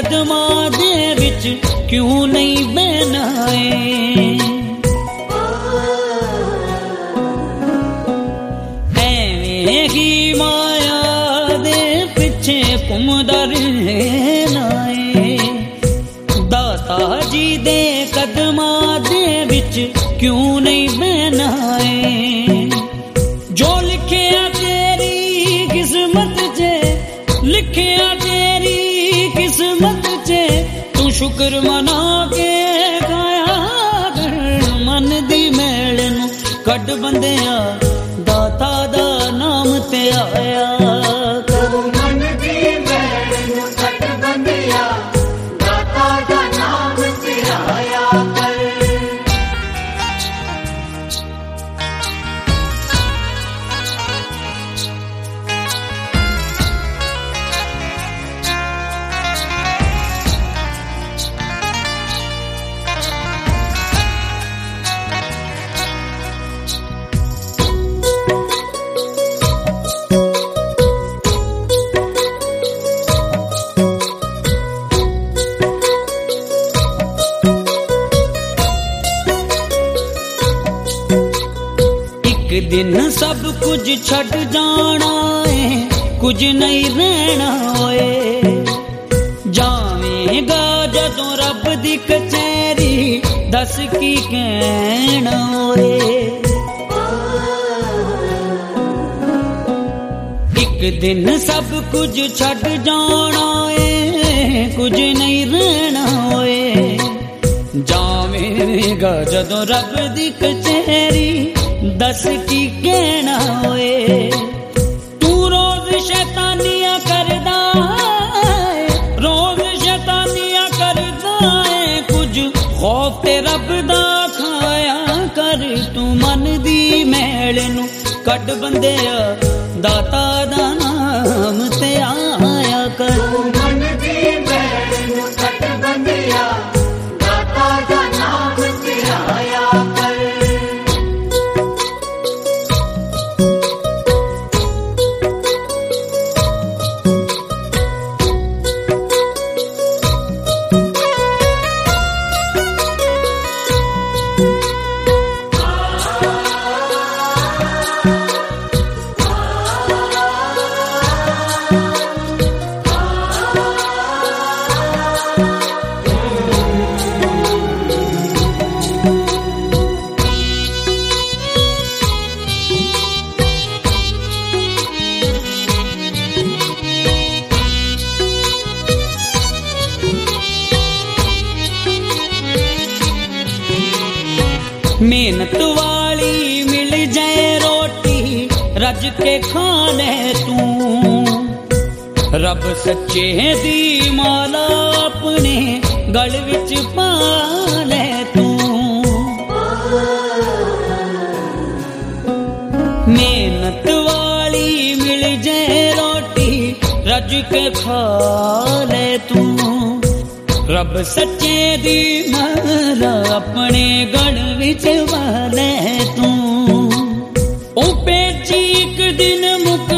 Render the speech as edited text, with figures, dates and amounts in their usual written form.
कदमां दे विच क्यों नहीं बहना ऐवें ही माया दे पिछे घुमदा रहना दाता जी दे कदमां दे विच क्यों नहीं बहना जो लिखिया तेरी किस्मत चे लिखिया तेरी किस्मत चे तू शुक्र मना के खाया कर मन दी मैल नू कट बंदिया दाता दा नाम ते आया कर मन दी मैल नू कट बंदिया दाता दा नाम ते आया कर एक दिन सब कुछ छड़ जाना है कुछ नहीं रहना होए जावेगा जदों रब दी कचहरी दस की कहना होए एक दिन सब कुछ छड़ जाना है कुछ नहीं रहना होए जावेगा जदों रब दी कचहरी दस की कहना होए तू रोज शैतानियां करदा है रोज शैतानियां करदा है कुछ खौफ ते रब दा खाया कर तू मन दी मैल नू कट बंदिया दाता दा नाम ते आया कर मन दी मैल नू कट बंदिया दाता दा नाम ते आया कर मेहनत वाली मिल जाए रोटी रज के खाने तू रब सच्चे दी माला अपने गल विच पा ले तू मेहनत वाली मिल जाए रोटी रज के खा ले तू रब सच्चे दी माला अपने गढ़ विच वाले तू ओ पेची एक दिन मुक